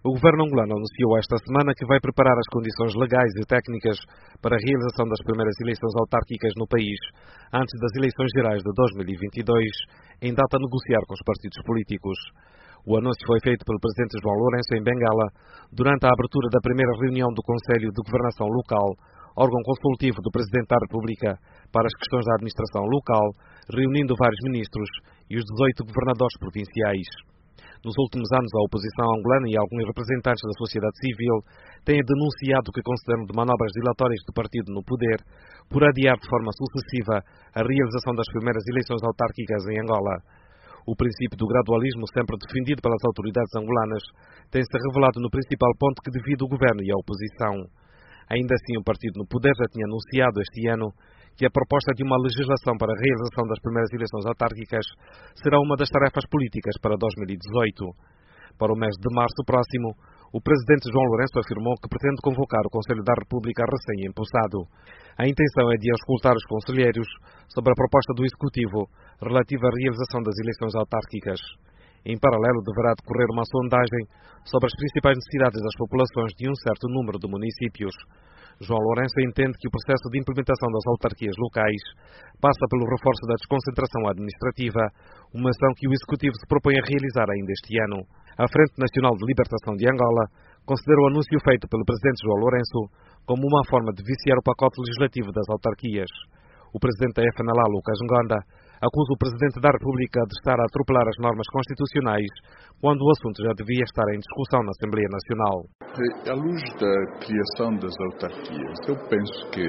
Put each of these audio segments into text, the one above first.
O governo angolano anunciou esta semana que vai preparar as condições legais e técnicas para a realização das primeiras eleições autárquicas no país, antes das eleições gerais de 2022, em data a negociar com os partidos políticos. O anúncio foi feito pelo presidente João Lourenço em Bengala, durante a abertura da primeira reunião do Conselho de Governação Local, órgão consultivo do Presidente da República para as questões da administração local, reunindo vários ministros e os 18 governadores provinciais. Nos últimos anos, a oposição angolana e alguns representantes da sociedade civil têm denunciado o que consideram de manobras dilatórias do partido no poder por adiar de forma sucessiva a realização das primeiras eleições autárquicas em Angola. O princípio do gradualismo, sempre defendido pelas autoridades angolanas, tem-se revelado no principal ponto que divide o governo e a oposição. Ainda assim, o partido no poder já tinha anunciado este ano que a proposta de uma legislação para a realização das primeiras eleições autárquicas será uma das tarefas políticas para 2018. Para o mês de março próximo, o presidente João Lourenço afirmou que pretende convocar o Conselho da República recém-empossado. A intenção é de auscultar os conselheiros sobre a proposta do Executivo relativa à realização das eleições autárquicas. Em paralelo, deverá decorrer uma sondagem sobre as principais necessidades das populações de um certo número de municípios. João Lourenço entende que o processo de implementação das autarquias locais passa pelo reforço da desconcentração administrativa, uma ação que o Executivo se propõe a realizar ainda este ano. A Frente Nacional de Libertação de Angola considera o anúncio feito pelo presidente João Lourenço como uma forma de viciar o pacote legislativo das autarquias. O presidente da FNLA, Lucas Ngonda, acusa o presidente da República de estar a atropelar as normas constitucionais quando o assunto já devia estar em discussão na Assembleia Nacional. À luz da criação das autarquias, eu penso que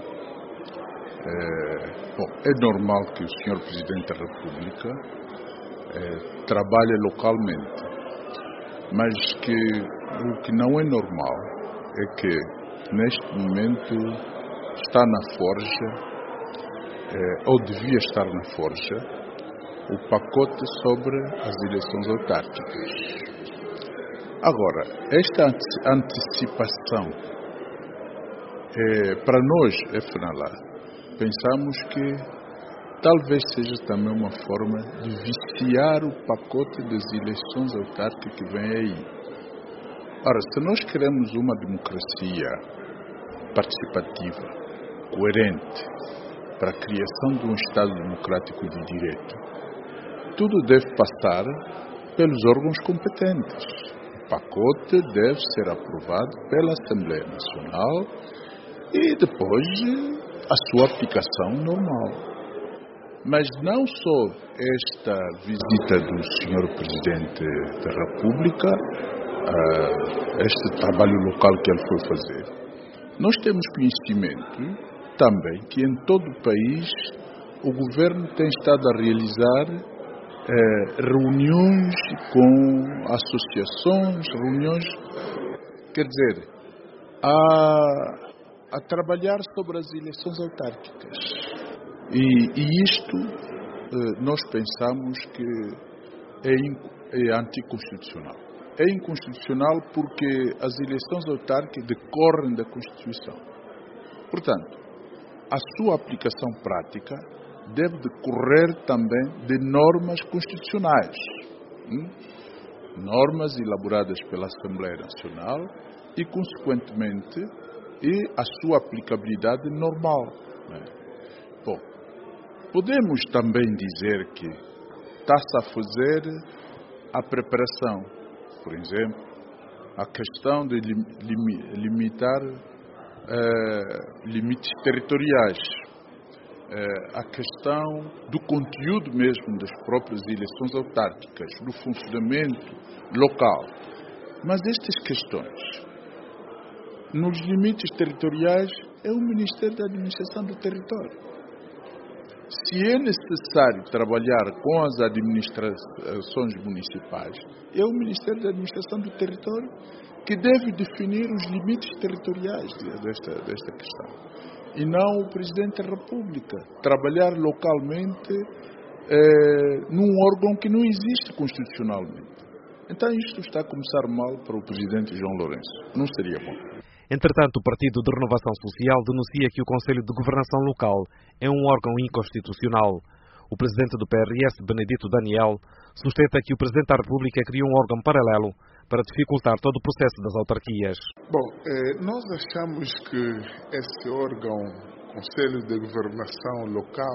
é normal que o Sr. Presidente da República trabalhe localmente, mas que o que não é normal é que neste momento está na forja, ou devia estar na forja, o pacote sobre as eleições autárquicas. Agora, esta antecipação, para nós, FNLA, pensamos que talvez seja também uma forma de viciar o pacote das eleições autárquicas que vem aí. Ora, se nós queremos uma democracia participativa, coerente, para a criação de um Estado democrático de direito, tudo deve passar pelos órgãos competentes. O pacote deve ser aprovado pela Assembleia Nacional e depois a sua aplicação normal. Mas não só esta visita do Sr. Presidente da República, este trabalho local que ele foi fazer. Nós temos conhecimento também que em todo o país o governo tem estado a realizar reuniões com associações, quer dizer, a trabalhar sobre as eleições autárquicas. E isto nós pensamos que é anticonstitucional. É inconstitucional porque as eleições autárquicas decorrem da Constituição. Portanto, a sua aplicação prática deve decorrer também de normas constitucionais, normas elaboradas pela Assembleia Nacional e, consequentemente, a sua aplicabilidade normal. Bom, podemos também dizer que está-se a fazer a preparação, por exemplo, a questão de limitar limites territoriais, a questão do conteúdo mesmo das próprias eleições autárquicas, do funcionamento local. Mas estas questões, nos limites territoriais, é o Ministério da Administração do Território. Se é necessário trabalhar com as administrações municipais, é o Ministério da Administração do Território que deve definir os limites territoriais desta questão. E não o Presidente da República trabalhar localmente num órgão que não existe constitucionalmente. Então isto está a começar mal para o Presidente João Lourenço. Não seria bom. Entretanto, o Partido de Renovação Social denuncia que o Conselho de Governação Local é um órgão inconstitucional. O presidente do PRS, Benedito Daniel, sustenta que o Presidente da República criou um órgão paralelo para dificultar todo o processo das autarquias. Bom, nós achamos que esse órgão, Conselho de Governação Local,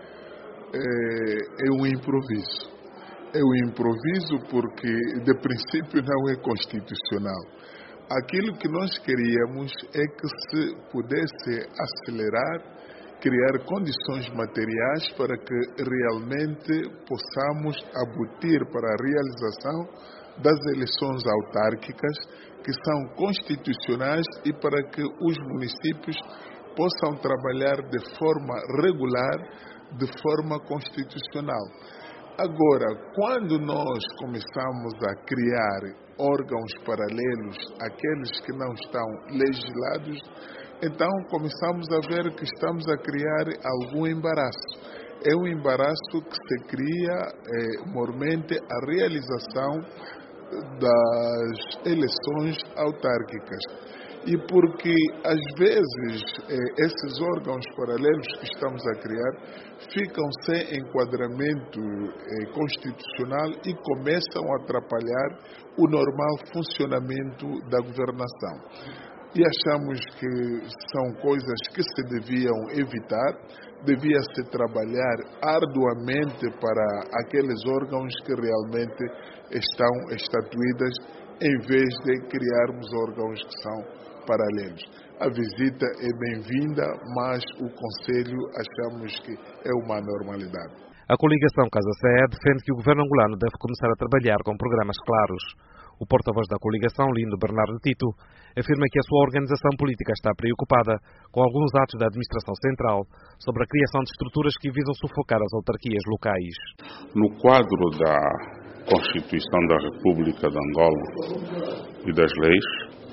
é um improviso. É um improviso porque, de princípio, não é constitucional. Aquilo que nós queríamos é que se pudesse acelerar, criar condições materiais para que realmente possamos abutir para a realização das eleições autárquicas, que são constitucionais, e para que os municípios possam trabalhar de forma regular, de forma constitucional. Agora, quando nós começamos a criar órgãos paralelos, aqueles que não estão legislados, então começamos a ver que estamos a criar algum embaraço. É um embaraço que se cria mormente a realização das eleições autárquicas. E porque, às vezes, esses órgãos paralelos que estamos a criar ficam sem enquadramento constitucional e começam a atrapalhar o normal funcionamento da governação. E achamos que são coisas que se deviam evitar, devia-se trabalhar arduamente para aqueles órgãos que realmente estão estatuídos, em vez de criarmos órgãos que são paralelos. A visita é bem-vinda, mas o Conselho achamos que é uma normalidade. A coligação Casa CE defende que o governo angolano deve começar a trabalhar com programas claros. O porta-voz da coligação, Lindo Bernardo Tito, afirma que a sua organização política está preocupada com alguns atos da administração central sobre a criação de estruturas que visam sufocar as autarquias locais. No quadro da Constituição da República de Angola e das leis,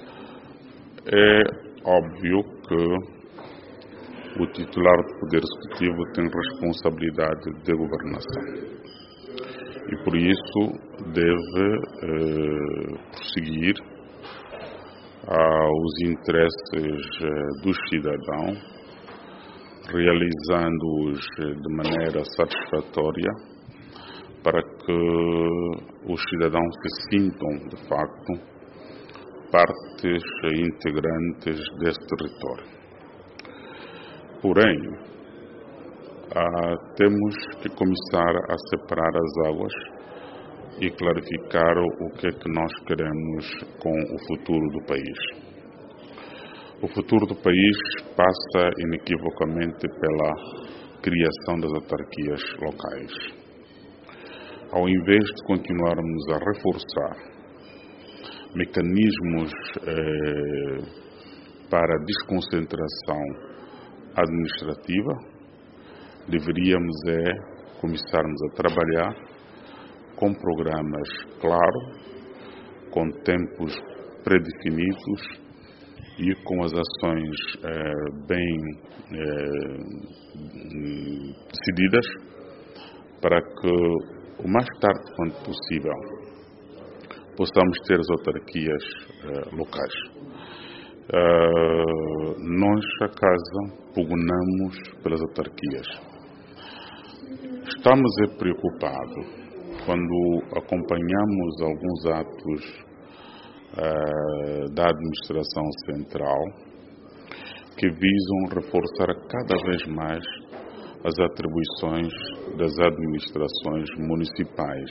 é óbvio que o titular do Poder Executivo tem responsabilidade de governação e, por isso, deve prosseguir aos interesses dos cidadãos, realizando-os de maneira satisfatória para que os cidadãos se sintam, de facto, partes integrantes desse território. Porém, temos que começar a separar as águas e clarificar o que é que nós queremos com o futuro do país. O futuro do país passa inequivocamente pela criação das autarquias locais. Ao invés de continuarmos a reforçar mecanismos para desconcentração administrativa, deveríamos começarmos a trabalhar com programas claros, com tempos predefinidos e com as ações bem decididas, para que o mais tarde quanto possível possamos ter as autarquias locais. Nós, a casa, pugnamos pelas autarquias. Estamos preocupados quando acompanhamos alguns atos da administração central que visam reforçar cada vez mais as atribuições das administrações municipais.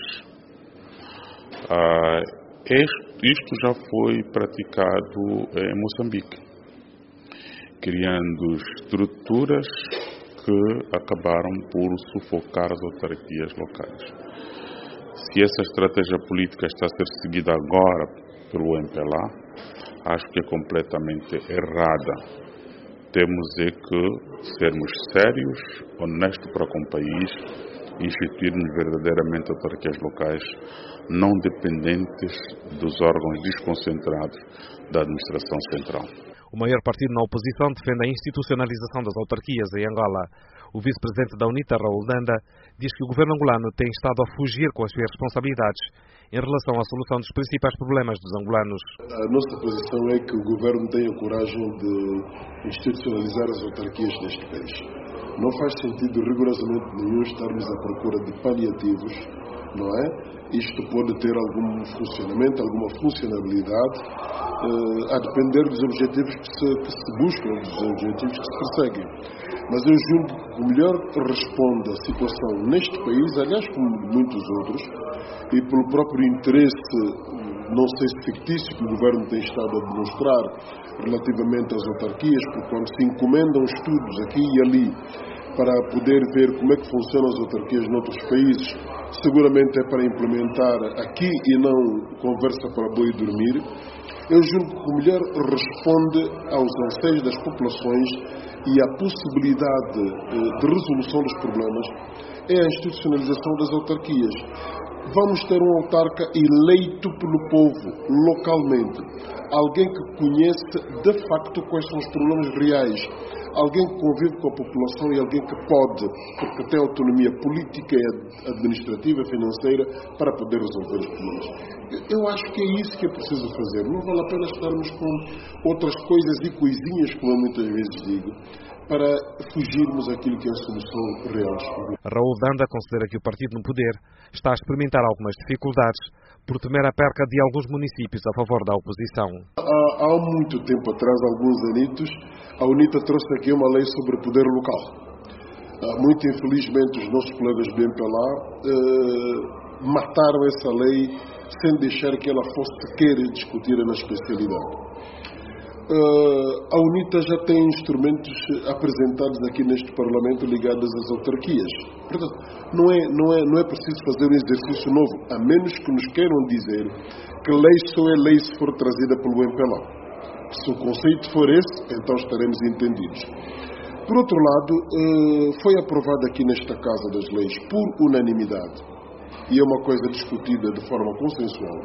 Isto já foi praticado em Moçambique, criando estruturas que acabaram por sufocar as autarquias locais. Se essa estratégia política está a ser seguida agora pelo MPLA, acho que é completamente errada. Temos que sermos sérios, honestos para com o país, instituirmos verdadeiramente autarquias locais, não dependentes dos órgãos desconcentrados da administração central. O maior partido na oposição defende a institucionalização das autarquias em Angola. O vice-presidente da UNITA, Raul Danda, diz que o governo angolano tem estado a fugir com as suas responsabilidades em relação à solução dos principais problemas dos angolanos. A nossa posição é que o governo tenha coragem de institucionalizar as autarquias neste país. Não faz sentido rigorosamente nenhum estarmos à procura de paliativos, não é? isto pode ter algum funcionamento, alguma funcionalidade, a depender dos objetivos que se buscam, dos objetivos que se perseguem. Mas eu julgo que o melhor responde à situação neste país, aliás, como muitos outros, e pelo próprio interesse, não sei se fictício, que o Governo tem estado a demonstrar relativamente às autarquias, porque quando se encomendam estudos aqui e ali para poder ver como é que funcionam as autarquias noutros países, seguramente é para implementar aqui e não conversa para boi dormir. Eu julgo que o melhor responde aos anseios das populações e à possibilidade de resolução dos problemas é a institucionalização das autarquias. Vamos ter um autarca eleito pelo povo, localmente. Alguém que conhece, de facto, quais são os problemas reais. Alguém que convive com a população e alguém que pode, porque tem autonomia política, administrativa, financeira, para poder resolver os problemas. Eu acho que é isso que é preciso fazer. Não vale a pena estarmos com outras coisas e coisinhas, como eu muitas vezes digo, para fugirmos àquilo que é a solução real. Raul Danda considera que o partido no poder está a experimentar algumas dificuldades por temer a perca de alguns municípios a favor da oposição. Há muito tempo atrás, alguns anitos, a UNITA trouxe aqui uma lei sobre poder local. Muito infelizmente os nossos colegas do MPLA mataram essa lei sem deixar que ela fosse sequer discutida na especialidade. A UNITA já tem instrumentos apresentados aqui neste Parlamento ligados às autarquias. Portanto, não é preciso fazer um exercício novo, a menos que nos queiram dizer que lei só é lei se for trazida pelo MPLA. Se o conceito for esse, então estaremos entendidos. Por outro lado, foi aprovado aqui nesta Casa das Leis por unanimidade, e é uma coisa discutida de forma consensual,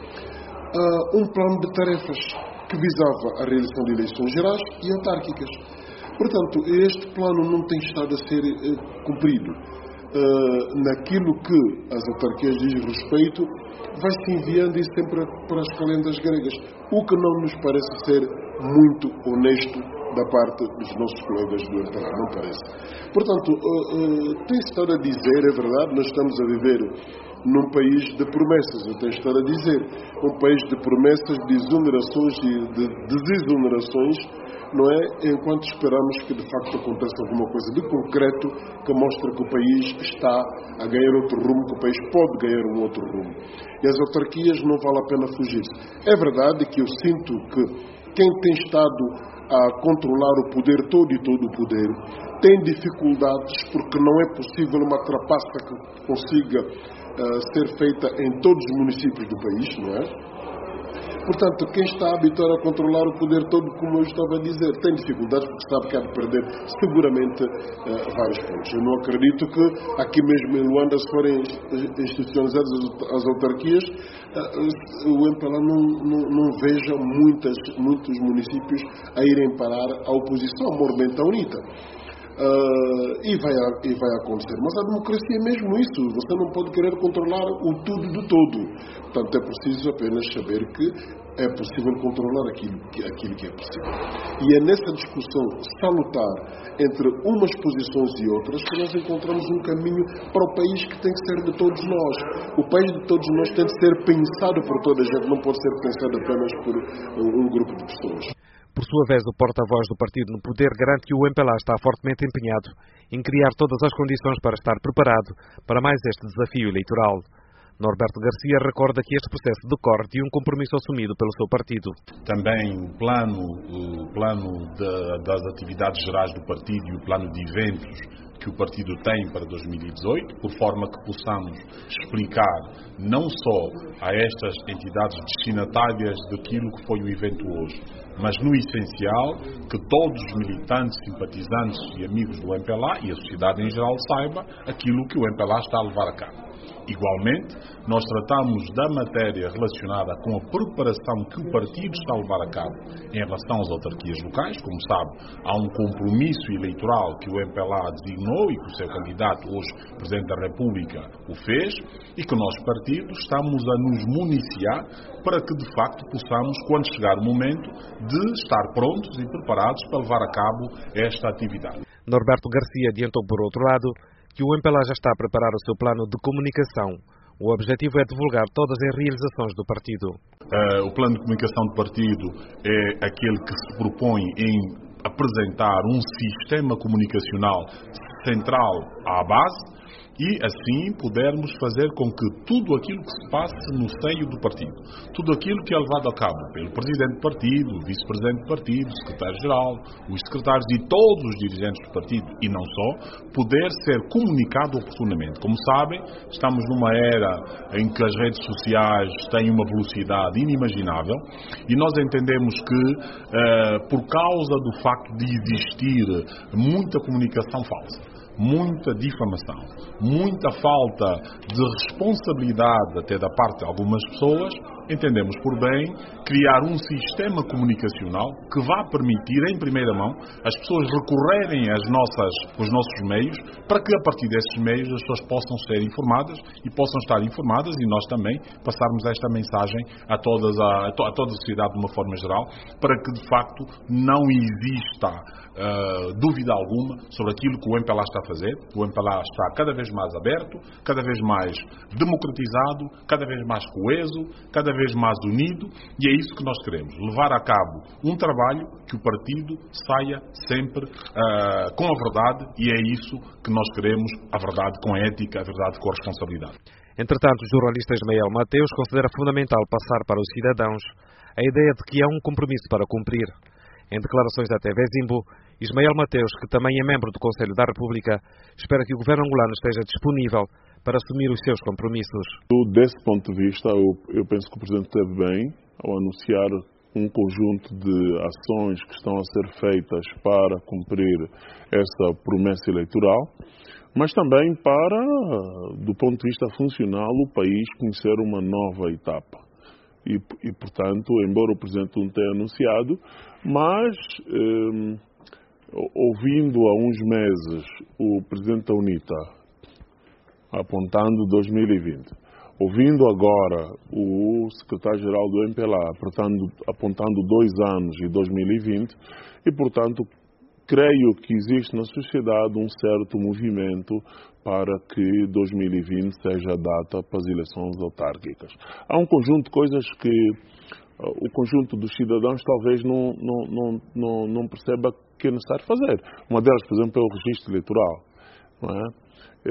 um plano de tarefas que visava a realização de eleições gerais e autárquicas. Portanto, este plano não tem estado a ser cumprido. Naquilo que as autarquias dizem respeito, vai-se enviando isso sempre para as calendas gregas, o que não nos parece ser muito honesto da parte dos nossos colegas do MPLA, não parece. Portanto, tem-se estado a dizer, é verdade, nós estamos a viver num país de promessas, eu tenho estado a dizer, um país de promessas, de exonerações e de desexonerações, não é? Enquanto esperamos que de facto aconteça alguma coisa de concreto que mostre que o país está a ganhar outro rumo, que o país pode ganhar um outro rumo. E as autarquias não vale a pena fugir-se. É verdade que eu sinto que quem tem estado a controlar o poder todo e todo o poder tem dificuldades, porque não é possível uma trapaça que consiga ser feita em todos os municípios do país, não é? Portanto, quem está habituado a controlar o poder todo, como eu estava a dizer, tem dificuldades porque sabe que há de perder seguramente vários pontos. Eu não acredito que aqui mesmo em Luanda, se forem institucionalizadas as autarquias, o MPLA não veja muitos municípios a irem parar à oposição, ao movimento da UNITA. E vai acontecer. Mas a democracia é mesmo isso. Você não pode querer controlar o tudo do todo. Portanto, é preciso apenas saber que é possível controlar aquilo que é possível. E é nessa discussão salutar entre umas posições e outras que nós encontramos um caminho para o país que tem que ser de todos nós. O país de todos nós tem que ser pensado por toda a gente, não pode ser pensado apenas por um grupo de pessoas. Por sua vez, o porta-voz do partido no poder garante que o MPLA está fortemente empenhado em criar todas as condições para estar preparado para mais este desafio eleitoral. Norberto Garcia recorda que este processo decorre de um compromisso assumido pelo seu partido. Também o plano das atividades gerais do partido e o plano de eventos que o partido tem para 2018, por forma que possamos explicar não só a estas entidades destinatárias daquilo que foi o evento hoje, mas no essencial que todos os militantes, simpatizantes e amigos do MPLA e a sociedade em geral saiba aquilo que o MPLA está a levar a cabo. Igualmente, nós tratamos da matéria relacionada com a preparação que o partido está a levar a cabo em relação às autarquias locais. Como sabe, há um compromisso eleitoral que o MPLA designou e que o seu candidato, hoje Presidente da República, o fez, e que nós, partido, estamos a nos municiar para que, de facto, possamos, quando chegar o momento, de estar prontos e preparados para levar a cabo esta atividade. Norberto Garcia adiantou, por outro lado, que o MPLA já está a preparar o seu plano de comunicação, O objetivo é divulgar todas as realizações do partido. O plano de comunicação do partido é aquele que se propõe em apresentar um sistema comunicacional central à base e, assim, podermos fazer com que tudo aquilo que se passe no seio do partido, tudo aquilo que é levado a cabo pelo presidente do partido, o vice-presidente do partido, o secretário-geral, os secretários e todos os dirigentes do partido, e não só, poder ser comunicado oportunamente. Como sabem, estamos numa era em que as redes sociais têm uma velocidade inimaginável e nós entendemos que, por causa do facto de existir muita comunicação falsa, muita difamação, muita falta de responsabilidade até da parte de algumas pessoas, entendemos por bem criar um sistema comunicacional que vá permitir, em primeira mão, as pessoas recorrerem aos nossos meios, para que a partir desses meios as pessoas possam ser informadas e possam estar informadas e nós também passarmos esta mensagem a toda a sociedade de uma forma geral, para que de facto não exista dúvida alguma sobre aquilo que o MPLA está a fazer. O MPLA está cada vez mais aberto, cada vez mais democratizado, cada vez mais coeso, cada vez mais unido, e é isso que nós queremos, levar a cabo um trabalho que o partido saia sempre com a verdade, e é isso que nós queremos, a verdade com ética, a verdade com a responsabilidade. Entretanto, o jornalista Ismael Mateus considera fundamental passar para os cidadãos a ideia de que há um compromisso para cumprir. Em declarações à TV Zimbo, Ismael Mateus, que também é membro do Conselho da República, espera que o governo angolano esteja disponível para assumir os seus compromissos. Desse ponto de vista, eu penso que o Presidente esteve bem ao anunciar um conjunto de ações que estão a ser feitas para cumprir essa promessa eleitoral, mas também para, do ponto de vista funcional, o país conhecer uma nova etapa. E, portanto, embora o Presidente não tenha anunciado, mas ouvindo há uns meses o Presidente da UNITA apontando 2020, ouvindo agora o Secretário-Geral do MPLA apontando 2 anos e 2020, e, portanto, creio que existe na sociedade um certo movimento para que 2020 seja a data para as eleições autárquicas. Há um conjunto de coisas que o conjunto dos cidadãos talvez não perceba que é necessário fazer. Uma delas, por exemplo, é o registro eleitoral. Não é?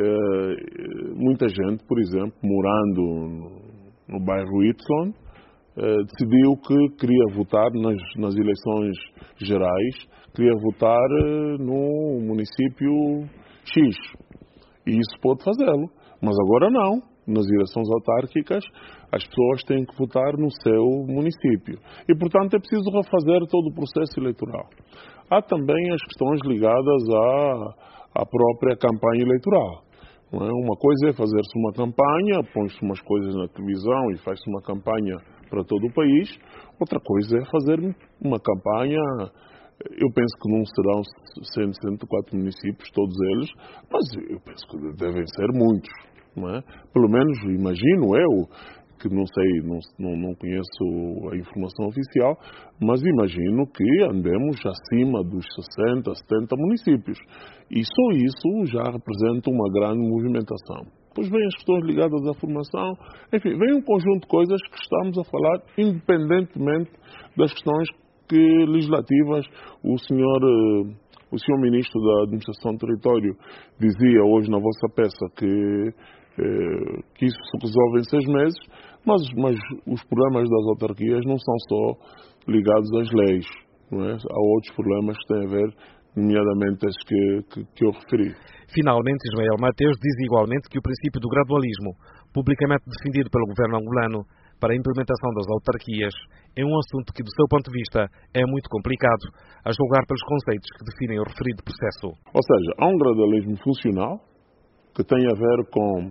Muita gente, por exemplo, morando no bairro Y, decidiu que queria votar nas eleições gerais, queria votar no município X. E isso pode fazê-lo. Mas agora não. Nas eleições autárquicas, as pessoas têm que votar no seu município. E, portanto, é preciso refazer todo o processo eleitoral. Há também as questões ligadas à própria campanha eleitoral. Não é? Uma coisa é fazer-se uma campanha, põe-se umas coisas na televisão e faz-se uma campanha para todo o país. Outra coisa é fazer uma campanha. Eu penso que não serão 104 municípios, todos eles, mas eu penso que devem ser muitos. Não é? Pelo menos, imagino eu, que não sei, não conheço a informação oficial, mas imagino que andemos acima dos 60, 70 municípios. E só isso já representa uma grande movimentação. Depois vêm as questões ligadas à formação, enfim, vem um conjunto de coisas que estamos a falar, independentemente das questões legislativas. O senhor Ministro da Administração do Território dizia hoje na vossa peça que isso se resolve em 6 meses, mas os problemas das autarquias não são só ligados às leis, não é? Há outros problemas que têm a ver, nomeadamente estes que eu referi. Finalmente, Ismael Mateus diz igualmente que o princípio do gradualismo, publicamente defendido pelo governo angolano para a implementação das autarquias, é um assunto que, do seu ponto de vista, é muito complicado, a julgar pelos conceitos que definem o referido processo. Ou seja, há um gradualismo funcional que tem a ver com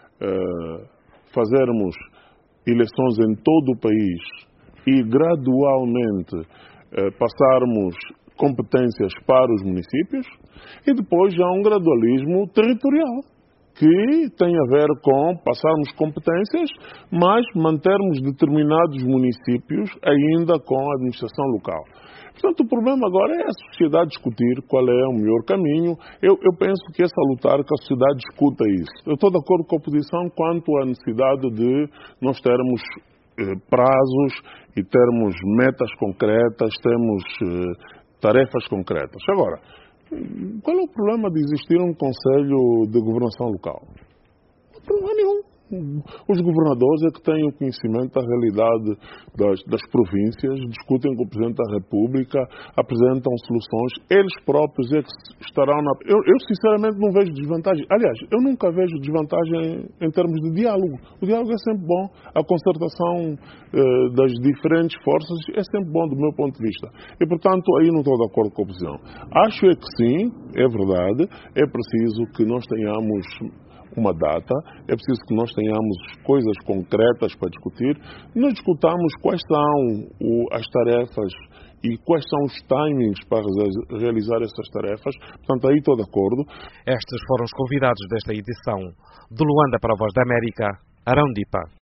fazermos eleições em todo o país e gradualmente passarmos competências para os municípios, e depois há um gradualismo territorial, que tem a ver com passarmos competências, mas mantermos determinados municípios ainda com a administração local. Portanto, o problema agora é a sociedade discutir qual é o melhor caminho. Eu penso que é salutar que a sociedade discuta isso. Eu estou de acordo com a oposição quanto à necessidade de nós termos prazos e termos metas concretas, termos tarefas concretas. Agora, qual é o problema de existir um Conselho de Governação Local? Não há problema nenhum. Os governadores é que têm o conhecimento da realidade das províncias, discutem com o Presidente da República, apresentam soluções, eles próprios é que estarão na... Eu sinceramente não vejo desvantagem. Aliás, eu nunca vejo desvantagem em termos de diálogo. O diálogo é sempre bom, a concertação das diferentes forças é sempre bom do meu ponto de vista. E, portanto, aí não estou de acordo com a oposição. Acho é que sim, é verdade, é preciso que nós tenhamos uma data, é preciso que nós tenhamos coisas concretas para discutir, nós discutamos quais são as tarefas e quais são os timings para realizar essas tarefas. Portanto, aí estou de acordo. Estes foram os convidados desta edição. De Luanda para a Voz da América, Arão Dipa.